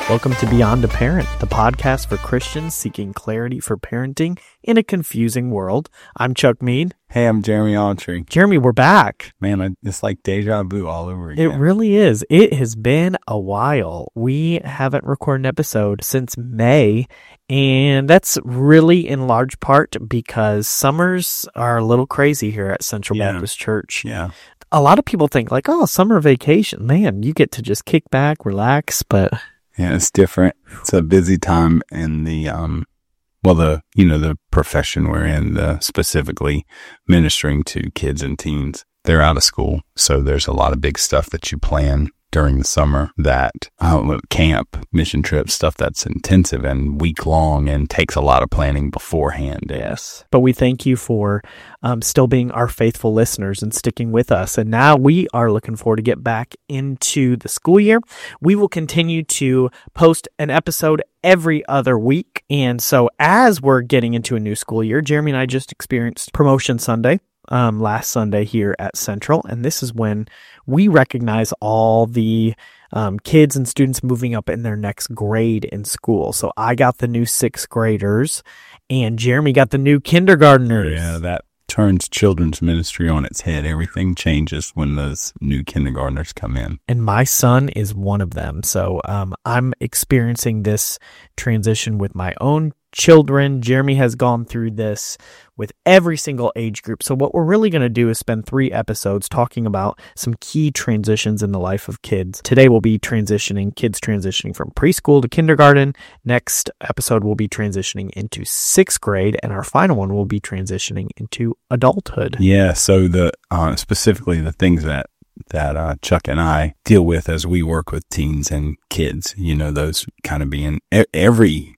Welcome to Beyond a Parent, the podcast for Christians seeking clarity for parenting in a confusing world. I'm Chuck Mead. Hey, I'm Jeremy Autry. Jeremy, we're back. Man, it's like deja vu all over again. It really is. It has been a while. We haven't recorded an episode since May, and that's really in large part because summers are a little crazy here at Central Baptist Church. Yeah. A lot of people think like, oh, summer vacation, man, you get to just kick back, relax, but... Yeah, it's different. It's a busy time in the profession we're in, specifically ministering to kids and teens. They're out of school, so there's a lot of big stuff that you plan during the summer that camp, mission trips, stuff that's intensive and week long and takes a lot of planning beforehand. Yes. But we thank you for still being our faithful listeners and sticking with us. And now we are looking forward to get back into the school year. We will continue to post an episode every other week. And so as we're getting into a new school year, Jeremy and I just experienced Promotion Sunday. Last Sunday here at Central, and this is when we recognize all the kids and students moving up in their next grade in school. So I got the new 6th graders, and Jeremy got the new kindergartners. Yeah, that turns children's ministry on its head. Everything changes when those new kindergartners come in. And my son is one of them. So I'm experiencing this transition with my own children. Jeremy has gone through this with every single age group. So what we're really going to do is spend 3 episodes talking about some key transitions in the life of kids. Today we'll be kids transitioning from preschool to kindergarten. Next episode we'll be transitioning into 6th grade, and our final one will be transitioning into adulthood. Yeah, so specifically the things that Chuck and I deal with as we work with teens and kids, those kind of being every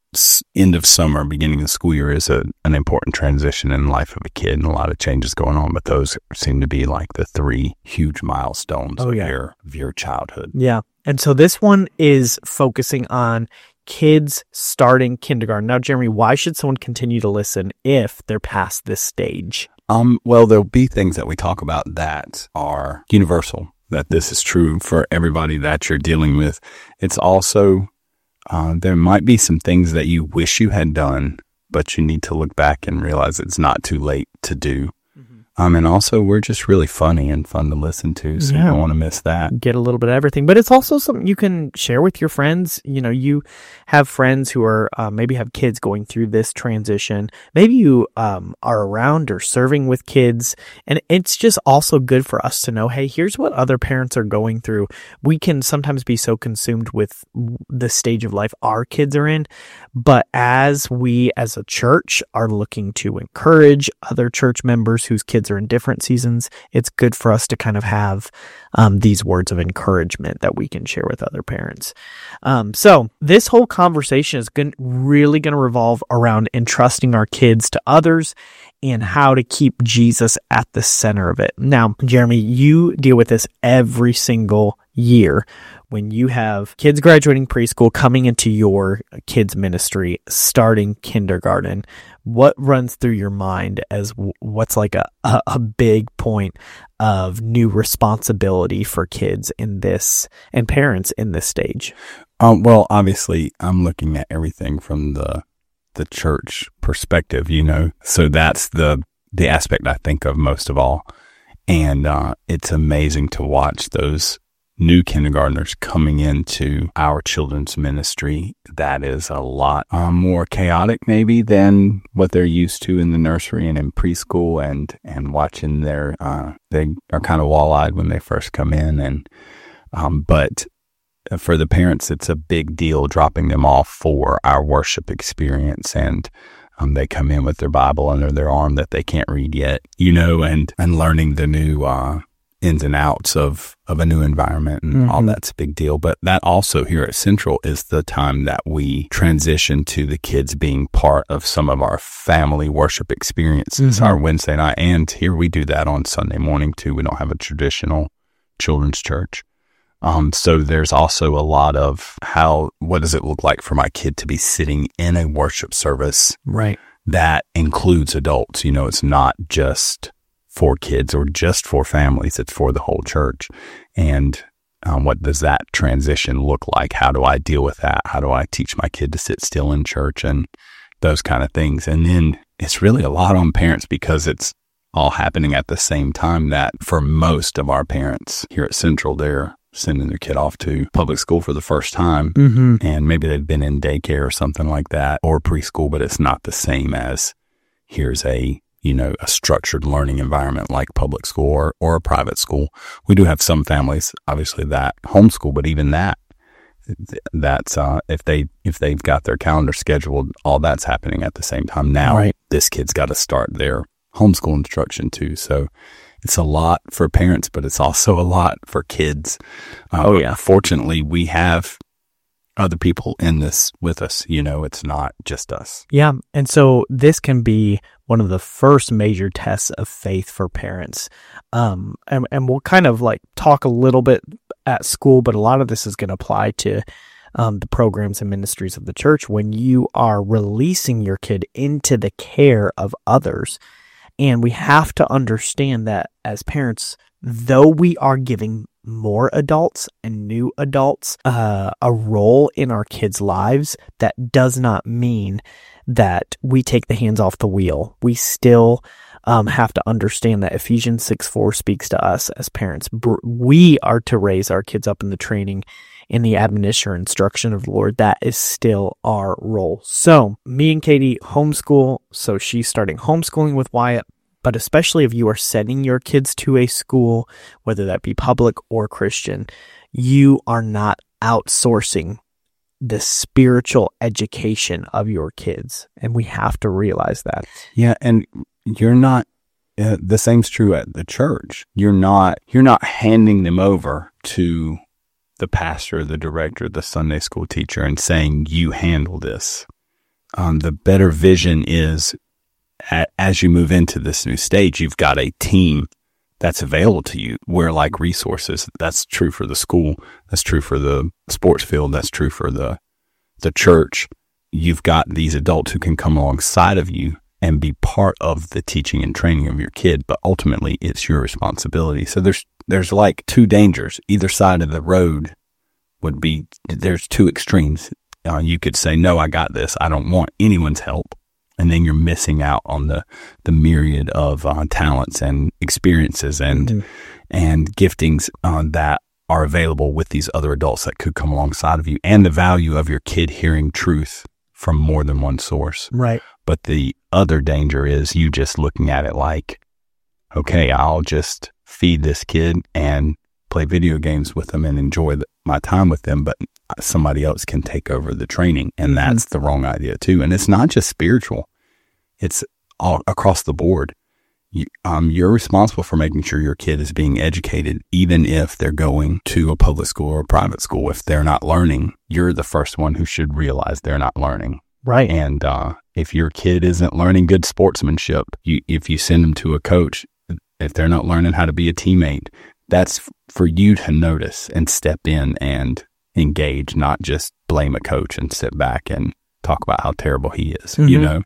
end of summer, beginning of the school year is an important transition in the life of a kid, and a lot of changes going on, but those seem to be like the 3 huge milestones of your childhood. Yeah. And so this one is focusing on kids starting kindergarten. Now, Jeremy, why should someone continue to listen if they're past this stage? Well, there'll be things that we talk about that are universal, that this is true for everybody that you're dealing with. It's also there might be some things that you wish you had done, but you need to look back and realize it's not too late to do. And also, we're just really funny and fun to listen to, so you don't want to miss that. Get a little bit of everything. But it's also something you can share with your friends. You have friends who are maybe have kids going through this transition. Maybe you are around or serving with kids. And it's just also good for us to know, hey, here's what other parents are going through. We can sometimes be so consumed with the stage of life our kids are in. But as we, as a church, are looking to encourage other church members whose kids are in different seasons, it's good for us to kind of have these words of encouragement that we can share with other parents. So this whole conversation is really going to revolve around entrusting our kids to others and how to keep Jesus at the center of it. Now, Jeremy, you deal with this every single year when you have kids graduating preschool coming into your kids ministry, starting kindergarten. What runs through your mind as what's like a big point of new responsibility for kids in this and parents in this stage? Well, obviously, I'm looking at everything from the church perspective, so that's the aspect I think of most of all. And it's amazing to watch those new kindergartners coming into our children's ministry. That is a lot more chaotic maybe than what they're used to in the nursery and in preschool, and watching they are kind of wall-eyed when they first come in, and but for the parents it's a big deal dropping them off for our worship experience, and they come in with their Bible under their arm that they can't read yet, and learning the new ins and outs of a new environment, and all that's a big deal. But that also here at Central is the time that we transition to the kids being part of some of our family worship experiences, our Wednesday night. And here we do that on Sunday morning too. We don't have a traditional children's church. So there's also a lot of what does it look like for my kid to be sitting in a worship service, right? That includes adults. It's not just for kids or just for families. It's for the whole church. And What does that transition look like? How do I deal with that? How do I teach my kid to sit still in church and those kind of things? And then it's really a lot on parents because it's all happening at the same time, that for most of our parents here at Central, they're sending their kid off to public school for the first time. And maybe they've been in daycare or something like that, or preschool, but it's not the same as here's a structured learning environment like public school or a private school. We do have some families, obviously, that homeschool, but even that's if they've got their calendar scheduled, all that's happening at the same time. Now, This kid's got to start their homeschool instruction too. So it's a lot for parents, but it's also a lot for kids. Fortunately, we have other people in this with us. It's not just us. Yeah. And so this can be one of the first major tests of faith for parents. And we'll kind of like talk a little bit at school, but a lot of this is going to apply to the programs and ministries of the church when you are releasing your kid into the care of others. And we have to understand that as parents, though we are giving more adults and new adults a role in our kids' lives, that does not mean that we take the hands off the wheel. We still have to understand that Ephesians 6:4 speaks to us as parents. We are to raise our kids up in the training, in the admonition or instruction of the Lord. That is still our role. So me and Katie homeschool. So she's starting homeschooling with Wyatt. But especially if you are sending your kids to a school, whether that be public or Christian, you are not outsourcing the spiritual education of your kids. And we have to realize that. Yeah. And you're not, the same's true at the church. You're not handing them over to the pastor, the director, the Sunday school teacher and saying, you handle this. The better vision is, as you move into this new stage, you've got a team that's available to you where, like resources, that's true for the school, that's true for the sports field, that's true for the church. You've got these adults who can come alongside of you and be part of the teaching and training of your kid, but ultimately it's your responsibility. So there's like two dangers. Either side of the road would be, there's two extremes. You could say, no, I got this. I don't want anyone's help. And then you're missing out on the myriad of talents and experiences and giftings that are available with these other adults that could come alongside of you, and the value of your kid hearing truth from more than one source. Right. But the other danger is you just looking at it like, okay, I'll just feed this kid and play video games with them and enjoy my time with them, but somebody else can take over the training. And that's the wrong idea too. And it's not just spiritual. It's all across the board. You're responsible for making sure your kid is being educated, even if they're going to a public school or a private school. If they're not learning, you're the first one who should realize they're not learning. Right. And if your kid isn't learning good sportsmanship, if you send them to a coach, if they're not learning how to be a teammate, that's for you to notice and step in and engage, not just blame a coach and sit back and talk about how terrible he is.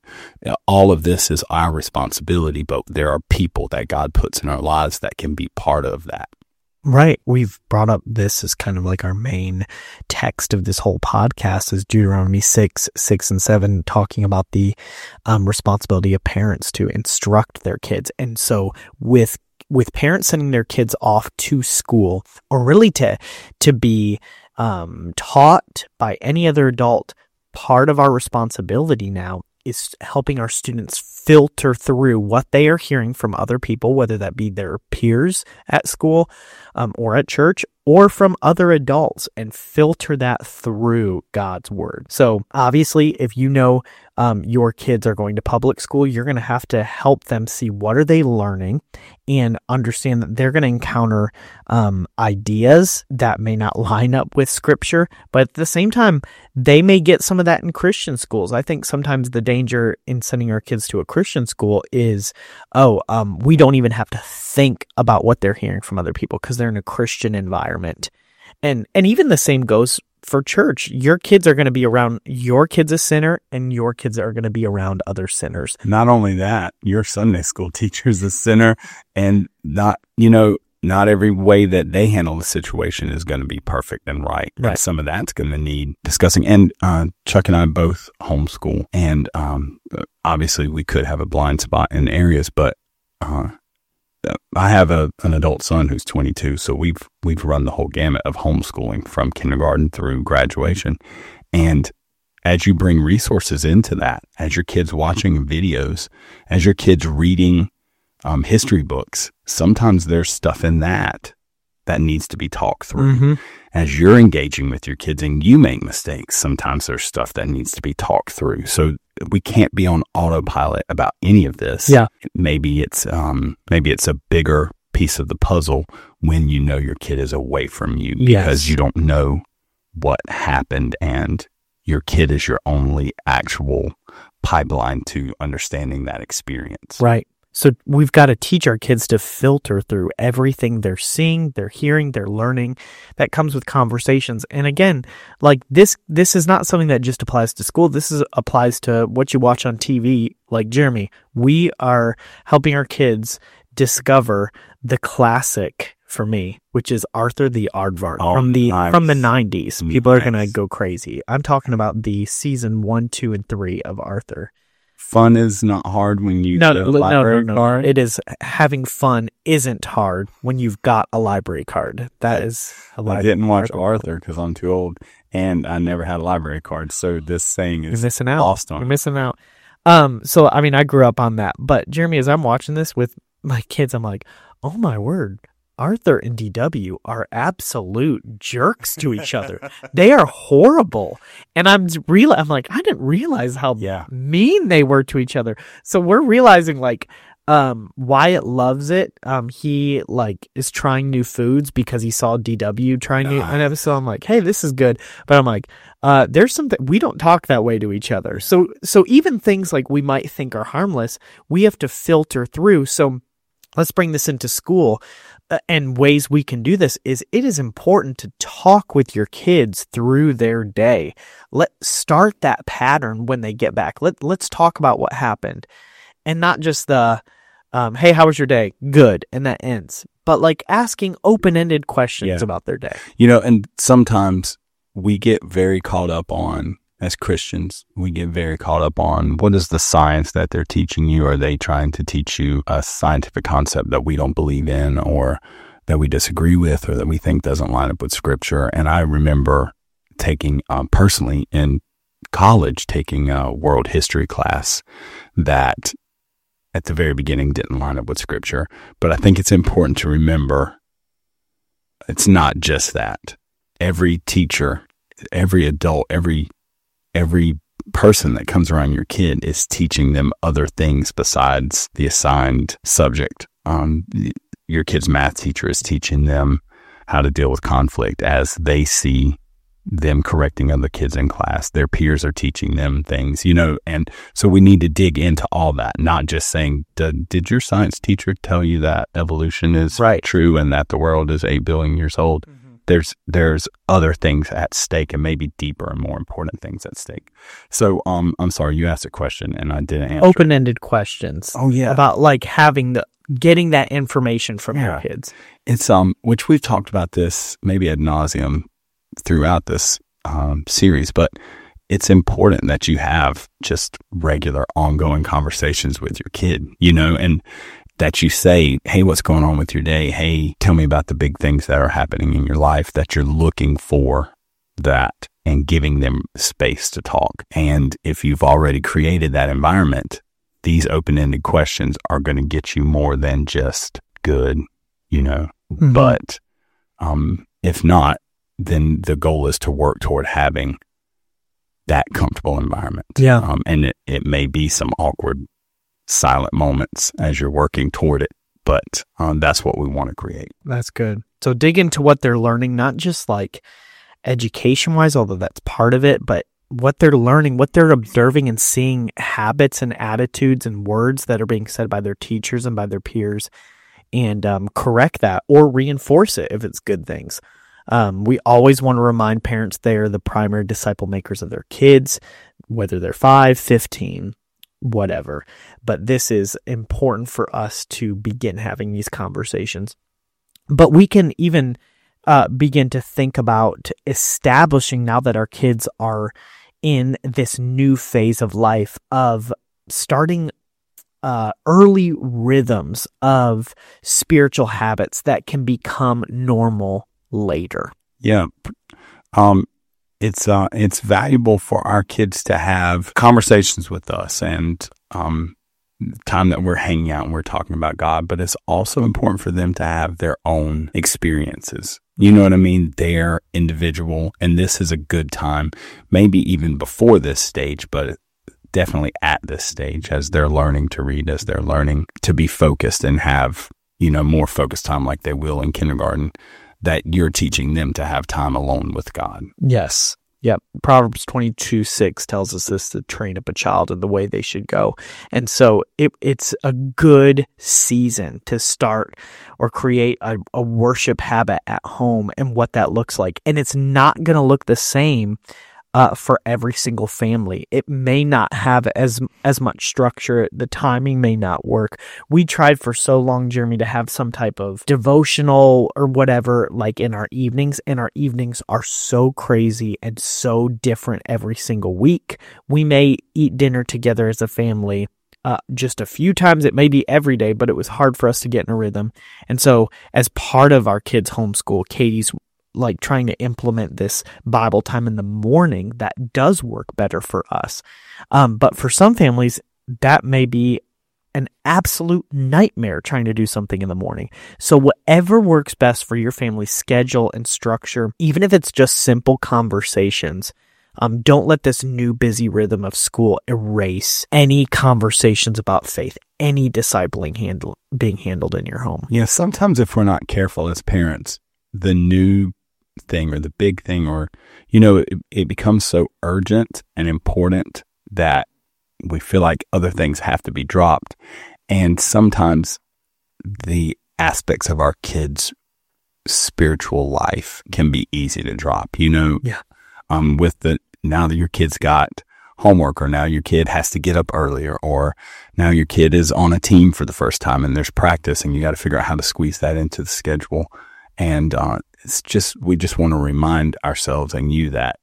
All of this is our responsibility, but there are people that God puts in our lives that can be part of that. Right. We've brought up this as kind of like our main text of this whole podcast is Deuteronomy 6:6-7, talking about the responsibility of parents to instruct their kids. And so with parents sending their kids off to school, or really to be taught by any other adult, part of our responsibility now is helping our students filter through what they are hearing from other people, whether that be their peers at school or at church, or from other adults, and filter that through God's word. So obviously, if you know your kids are going to public school, you're going to have to help them see what are they learning and understand that they're going to encounter ideas that may not line up with scripture, but at the same time, they may get some of that in Christian schools. I think sometimes the danger in sending our kids to a Christian school is, we don't even have to think about what they're hearing from other people because they're in a Christian environment. And even the same goes for church. Your kids are going to be around your kid's a sinner, and your kids are going to be around other sinners. Not only that, your Sunday school teacher's a sinner, and not, not every way that they handle the situation is going to be perfect and right. Right. And some of that's going to need discussing. And Chuck and I both homeschool, and obviously we could have a blind spot in areas, but I have an adult son who's 22, so we've run the whole gamut of homeschooling from kindergarten through graduation. And as you bring resources into that, as your kids watching videos, as your kids reading history books, sometimes there's stuff in that needs to be talked through. Mm-hmm. As you're engaging with your kids and you make mistakes, sometimes there's stuff that needs to be talked through. So we can't be on autopilot about any of this. Yeah. Maybe it's a bigger piece of the puzzle when you know your kid is away from you, because you don't know what happened, and your kid is your only actual pipeline to understanding that experience. Right. So we've got to teach our kids to filter through everything they're seeing, they're hearing, they're learning. That comes with conversations. And again, like this is not something that just applies to school. This applies to what you watch on TV. Like Jeremy, we are helping our kids discover the classic for me, which is Arthur the Aardvark from the 90s. People are going to go crazy. I'm talking about the season 1, 2, and 3 of Arthur. Fun is not hard when you no. It is, having fun isn't hard when you've got a library card. That is a library. I didn't watch Arthur because I'm too old, and I never had a library card. So this saying is missing out. Lost on. You're missing out. So I mean, I grew up on that. But Jeremy, as I'm watching this with my kids, I'm like, oh my word. Arthur and DW are absolute jerks to each other. They are horrible. And I'm like, I didn't realize how mean they were to each other. So we're realizing like, Wyatt loves it. He like is trying new foods because he saw DW trying new, and so I'm like, hey, this is good. But I'm like, there's something, we don't talk that way to each other. So even things like we might think are harmless, we have to filter through. So let's bring this into school. And ways we can do this is it is important to talk with your kids through their day. Let's start that pattern when they get back. Let's talk about what happened, and not just the, hey, how was your day? Good. And that ends. But like asking open-ended questions about their day. And sometimes we get very caught up on, as Christians, we get very caught up on what is the science that they're teaching you? Are they trying to teach you a scientific concept that we don't believe in, or that we disagree with, or that we think doesn't line up with Scripture? And I remember taking, personally in college, taking a world history class that at the very beginning didn't line up with Scripture. But I think it's important to remember it's not just that. Every teacher, every adult, every person that comes around your kid is teaching them other things besides the assigned subject. Your kid's math teacher is teaching them how to deal with conflict as they see them correcting other kids in class. Their peers are teaching them things, and so we need to dig into all that, not just saying, did your science teacher tell you that evolution is true and that the world is 8 billion years old? Mm-hmm. There's other things at stake, and maybe deeper and more important things at stake. So, I'm sorry, you asked a question and I didn't answer. Open-ended questions. Oh yeah. About like getting that information from your kids. It's, which we've talked about this maybe ad nauseum throughout this, series, but it's important that you have just regular ongoing conversations with your kid, and that you say, hey, what's going on with your day? Hey, tell me about the big things that are happening in your life, that you're looking for that, and giving them space to talk. And if you've already created that environment, these open-ended questions are going to get you more than just good, Mm-hmm. But if not, then the goal is to work toward having that comfortable environment. Yeah. And it may be some awkward silent moments as you're working toward it, but that's what we want to create. That's good. So dig into what they're learning, not just like education wise, although that's part of it, but what they're learning, what they're observing and seeing, habits and attitudes and words that are being said by their teachers and by their peers, and correct that or reinforce it if it's good things. We always want to remind parents they are the primary disciple makers of their kids, whether they're 5, 15, whatever. But this is important for us to begin having these conversations. But we can even begin to think about establishing, now that our kids are in this new phase of life, of starting early rhythms of spiritual habits that can become normal later. Yeah. It's valuable for our kids to have conversations with us and time that we're hanging out and we're talking about God, but it's also important for them to have their own experiences. You know what I mean? They're individual, and this is a good time, maybe even before this stage, but definitely at this stage, as they're learning to read, as they're learning to be focused and have, more focused time like they will in kindergarten, that you're teaching them to have time alone with God. Yes. Yep. Proverbs 22:6 tells us this, to train up a child in the way they should go. And so it's a good season to start or create a worship habit at home and what that looks like. And it's not going to look the same for every single family. It may not have as much structure. The timing may not work. We tried for so long, Jeremy, to have some type of devotional or whatever, like in our evenings, and our evenings are so crazy and so different every single week. We may eat dinner together as a family just a few times. It may be every day, but it was hard for us to get in a rhythm. And so as part of our kids' homeschool, Katie's like trying to implement this Bible time in the morning that does work better for us. But for some families, that may be an absolute nightmare trying to do something in the morning. So whatever works best for your family's schedule and structure, even if it's just simple conversations, don't let this new busy rhythm of school erase any conversations about faith, any discipling being handled in your home. Yeah, sometimes if we're not careful as parents, the new thing or the big thing, or it becomes so urgent and important that we feel like other things have to be dropped. And sometimes the aspects of our kids' spiritual life can be easy to drop, Yeah. Now that your kid's got homework, or now your kid has to get up earlier, or now your kid is on a team for the first time and there's practice and you got to figure out how to squeeze that into the schedule. And we just want to remind ourselves and you that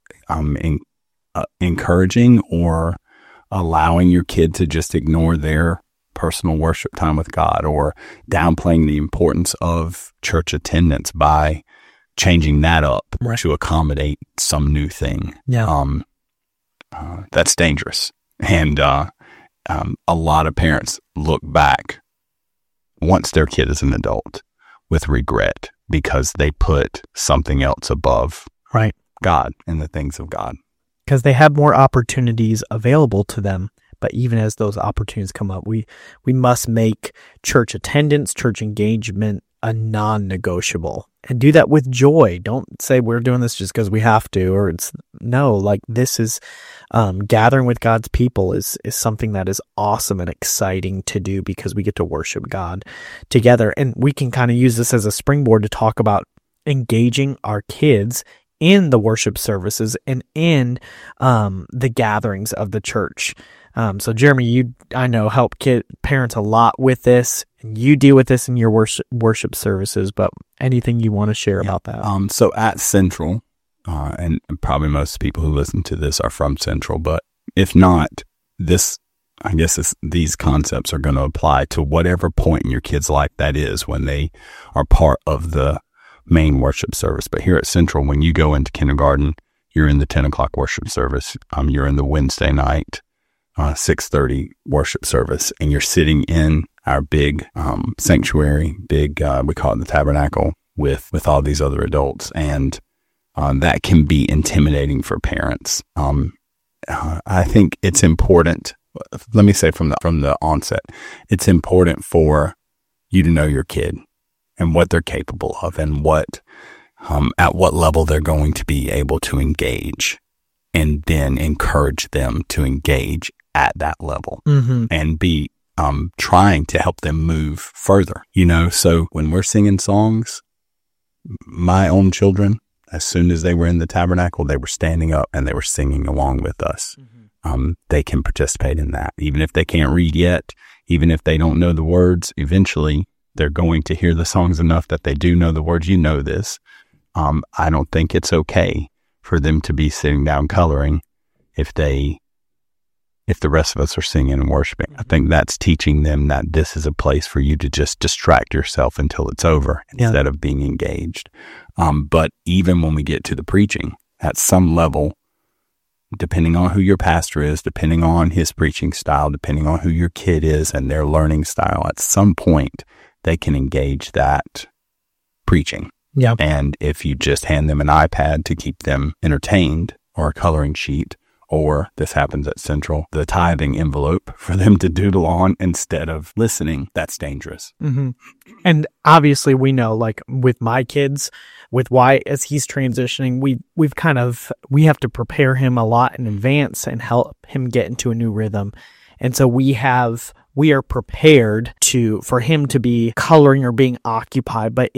encouraging or allowing your kid to just ignore their personal worship time with God, or downplaying the importance of church attendance by changing that up to accommodate some new thing. Yeah. That's dangerous. And a lot of parents look back once their kid is an adult with regret because they put something else above God and the things of God. Because they have more opportunities available to them. But even as those opportunities come up, we must make church attendance, church engagement a non-negotiable, and do that with joy. Don't say we're doing this just because we have to, or this is gathering with God's people is something that is awesome and exciting to do because we get to worship God together. And we can kind of use this as a springboard to talk about engaging our kids in the worship services and in the gatherings of the church. So Jeremy, I know help parents a lot with this, and you deal with this in your worship services, but anything you want to share about that? So at Central, and probably most people who listen to this are from Central, but if not, these concepts are going to apply to whatever point in your kid's life that is when they are part of the main worship service. But here at Central, when you go into kindergarten, you're in the 10 o'clock worship service. You're in the Wednesday night 6:30 worship service, and you're sitting in our big sanctuary, we call it the tabernacle, with all these other adults, and that can be intimidating for parents. I think it's important. Let me say from the onset, it's important for you to know your kid and what they're capable of, and what at what level they're going to be able to engage, and then encourage them to engage at that level, and be trying to help them move further. So when we're singing songs, my own children, as soon as they were in the tabernacle, they were standing up and they were singing along with us. They can participate in that, even if they can't read yet, even if they don't know the words. Eventually, they're going to hear the songs enough that they do know the words. You know this. I don't think it's okay for them to be sitting down coloring if the rest of us are singing and worshiping. I think that's teaching them that this is a place for you to just distract yourself until it's over instead of being engaged. But even when we get to the preaching, at some level, depending on who your pastor is, depending on his preaching style, depending on who your kid is and their learning style, at some point they can engage that preaching. Yeah. And if you just hand them an iPad to keep them entertained, or a coloring sheet, or this happens at Central, the tithing envelope for them to doodle on instead of listening, that's dangerous. Mm-hmm. And obviously we know, like with my kids, with Wyatt, as he's transitioning, we have to prepare him a lot in advance and help him get into a new rhythm. And so we are prepared for him to be coloring or being occupied, but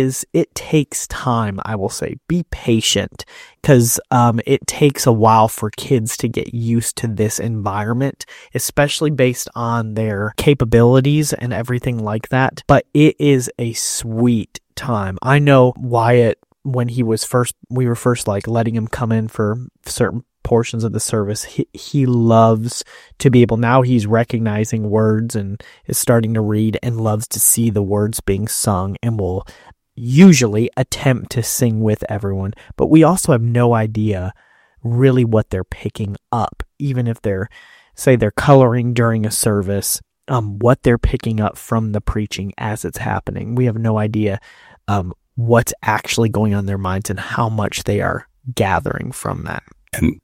it takes time. I will say, be patient, because it takes a while for kids to get used to this environment, especially based on their capabilities and everything like that. But it is a sweet time. I know Wyatt, when we were first like letting him come in for certain portions of the service, he loves to be able, now he's recognizing words and is starting to read and loves to see the words being sung, and will usually attempt to sing with everyone. But we also have no idea really what they're picking up, even if they're coloring during a service, what they're picking up from the preaching as it's happening. We have no idea what's actually going on in their minds and how much they are gathering from that. And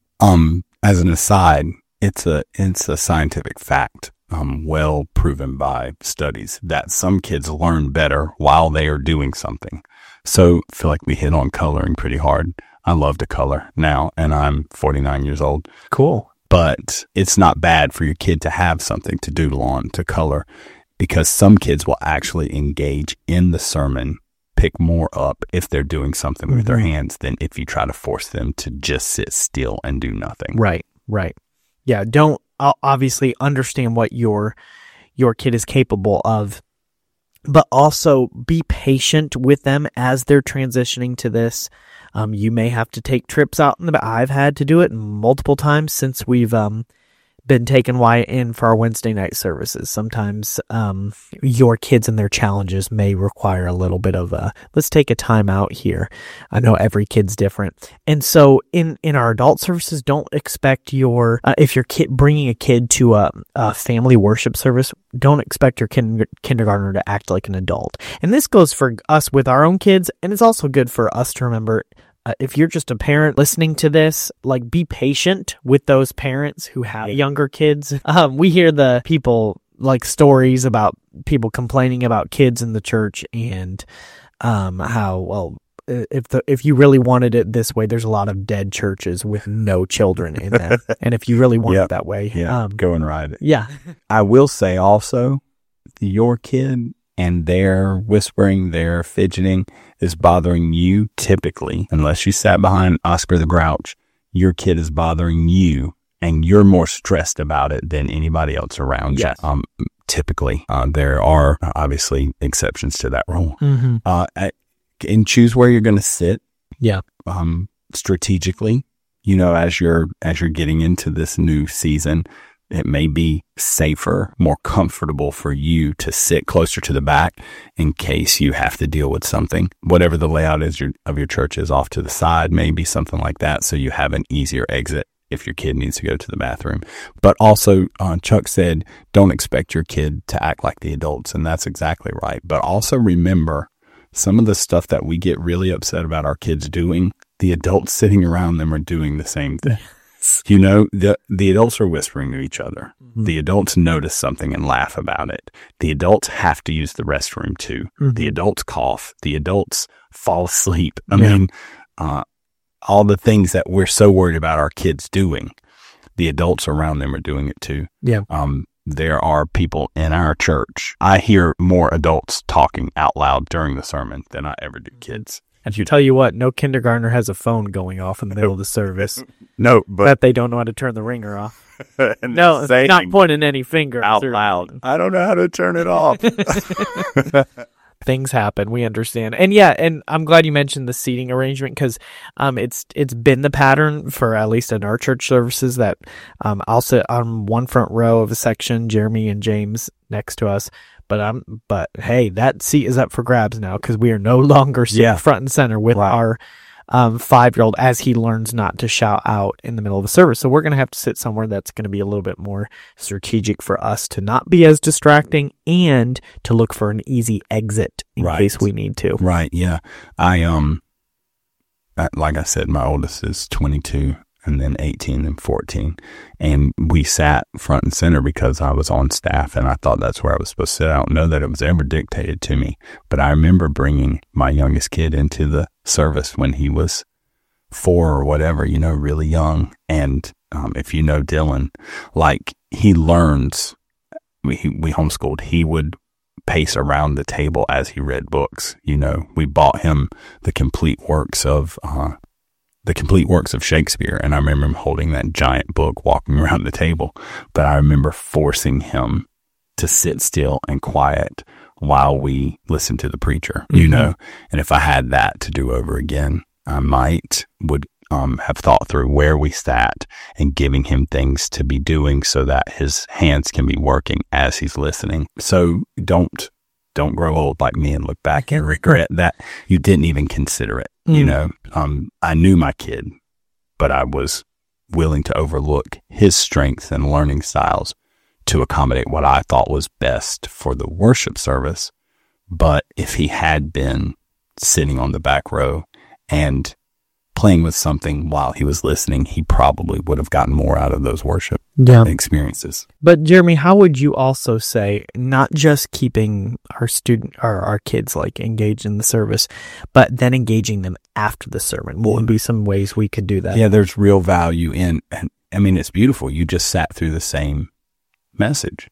as an aside, it's a scientific fact, well proven by studies, that some kids learn better while they are doing something. So I feel like we hit on coloring pretty hard. I love to color now, and I'm 49 years old. Cool. But it's not bad for your kid to have something to doodle on, to color, because some kids will actually engage in the sermon, pick more up if they're doing something with their hands than if you try to force them to just sit still and do nothing. Right. Yeah, don't obviously understand what your kid is capable of, but also be patient with them as they're transitioning to this. You may have to take trips out I've had to do it multiple times since we've been taking Wyatt in for our Wednesday night services. Sometimes your kids and their challenges may require a little bit of let's take a time out here. I know every kid's different. And so in our adult services, don't expect if you're bringing a kid to a family worship service, don't expect your kindergartner to act like an adult. And this goes for us with our own kids, and it's also good for us to remember, if you're just a parent listening to this, like, be patient with those parents who have younger kids. We hear the people, like, stories about people complaining about kids in the church, and how, well, if you really wanted it this way, there's a lot of dead churches with no children in them. And if you really want it that way, go and ride it. Yeah. I will say also, your kid and their whispering, their fidgeting is bothering you, typically, unless you sat behind Oscar the Grouch, your kid is bothering you, and you're more stressed about it than anybody else around you. Typically, there are obviously exceptions to that rule. And choose where you're going to sit. Yeah. Strategically, as you're getting into this new season, it may be safer, more comfortable for you to sit closer to the back in case you have to deal with something. Whatever the layout is of your church is off to the side, maybe something like that, so you have an easier exit if your kid needs to go to the bathroom. But also, Chuck said, don't expect your kid to act like the adults, and that's exactly right. But also remember, some of the stuff that we get really upset about our kids doing, the adults sitting around them are doing the same thing. The adults are whispering to each other. The adults notice something and laugh about it. The adults have to use the restroom too. The adults cough. The adults fall asleep. I mean, all the things that we're so worried about our kids doing, the adults around them are doing it too. Yeah. There are people in our church. I hear more adults talking out loud during the sermon than I ever do kids. And tell you what, no kindergartner has a phone going off in the middle of the service. No, but that they don't know how to turn the ringer off. No, not pointing any finger out loud. I don't know how to turn it off. Things happen. We understand. And yeah, and I'm glad you mentioned the seating arrangement because it's been the pattern for at least in our church services that I'll sit on one front row of a section, Jeremy and James next to us. But hey, that seat is up for grabs now because we are no longer sitting front and center with our 5-year-old as he learns not to shout out in the middle of the service. So we're going to have to sit somewhere that's going to be a little bit more strategic for us to not be as distracting and to look for an easy exit in case we need to. Right. Yeah. Like I said, my oldest is 22 and then 18 and 14. And we sat front and center because I was on staff and I thought that's where I was supposed to sit. I don't know that it was ever dictated to me, but I remember bringing my youngest kid into the service when he was 4 or whatever, really young. And if you know Dylan, like he learns, we homeschooled, he would pace around the table as he read books. We bought him the complete works of Shakespeare. And I remember him holding that giant book, walking around the table. But I remember forcing him to sit still and quiet while we listened to the preacher, And if I had that to do over again, I would have thought through where we sat and giving him things to be doing so that his hands can be working as he's listening. So don't grow old like me and look back and regret that you didn't even consider it. I knew my kid, but I was willing to overlook his strengths and learning styles to accommodate what I thought was best for the worship service. But if he had been sitting on the back row and playing with something while he was listening, he probably would have gotten more out of those worship experiences. But Jeremy, how would you also say not just keeping our kids like engaged in the service, but then engaging them after the sermon? What would be some ways we could do that? Yeah, there's real value in, and I mean, it's beautiful. You just sat through the same message.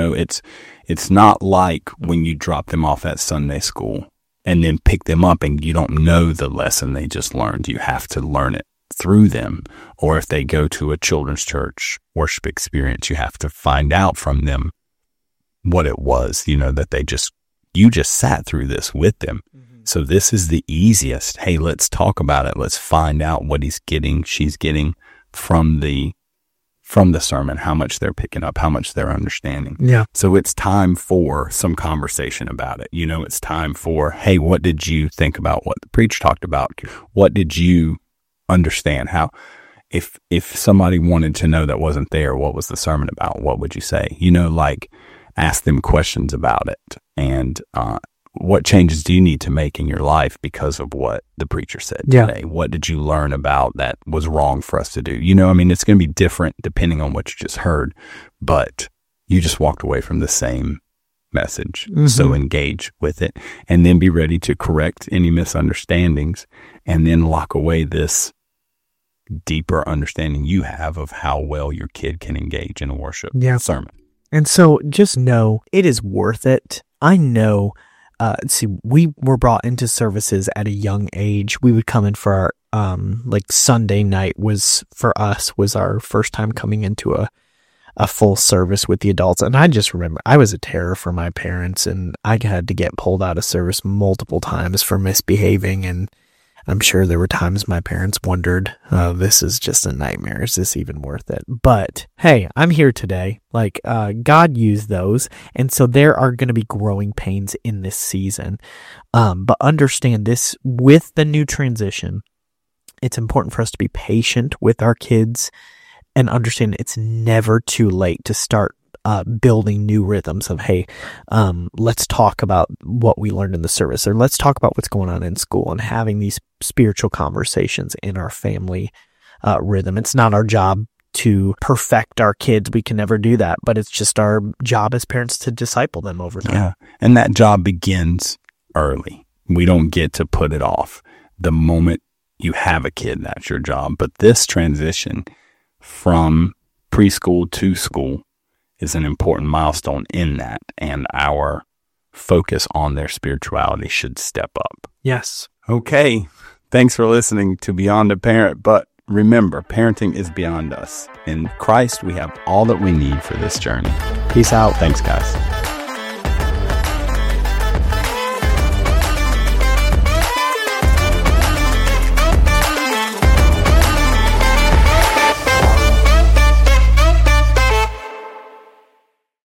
It's not like when you drop them off at Sunday school and then pick them up and you don't know the lesson they just learned. You have to learn it through them. Or if they go to a children's church worship experience, you have to find out from them what it was, that you just sat through this with them. Mm-hmm. So this is the easiest. Hey, let's talk about it. Let's find out what she's getting from the sermon, how much they're picking up, how much they're understanding. Yeah. So it's time for some conversation about it. It's time for, hey, what did you think about what the preacher talked about? What did you understand? How, if somebody wanted to know that wasn't there, what was the sermon about? What would you say? Ask them questions about it. And, what changes do you need to make in your life because of what the preacher said today? What did you learn about that was wrong for us to do? It's going to be different depending on what you just heard, but you just walked away from the same message. Mm-hmm. So engage with it and then be ready to correct any misunderstandings and then lock away this deeper understanding you have of how well your kid can engage in a worship sermon. And so just know it is worth it. I know. We were brought into services at a young age. We would come in for our, Sunday night was our first time coming into a full service with the adults. And I just remember I was a terror for my parents and I had to get pulled out of service multiple times for misbehaving. And I'm sure there were times my parents wondered, oh, this is just a nightmare. Is this even worth it? But hey, I'm here today. God used those. And so there are going to be growing pains in this season. But understand this, with the new transition, it's important for us to be patient with our kids and understand it's never too late to start building new rhythms of, hey, let's talk about what we learned in the service, or let's talk about what's going on in school, and having these spiritual conversations in our family rhythm. It's not our job to perfect our kids. We can never do that, but it's just our job as parents to disciple them over time. Yeah. And that job begins early. We don't get to put it off. The moment you have a kid, that's your job. But this transition from preschool to school is an important milestone in that, and our focus on their spirituality should step up. Yes. Okay. Thanks for listening to Beyond a Parent, but remember, parenting is beyond us. In Christ, we have all that we need for this journey. Peace out. Thanks, guys.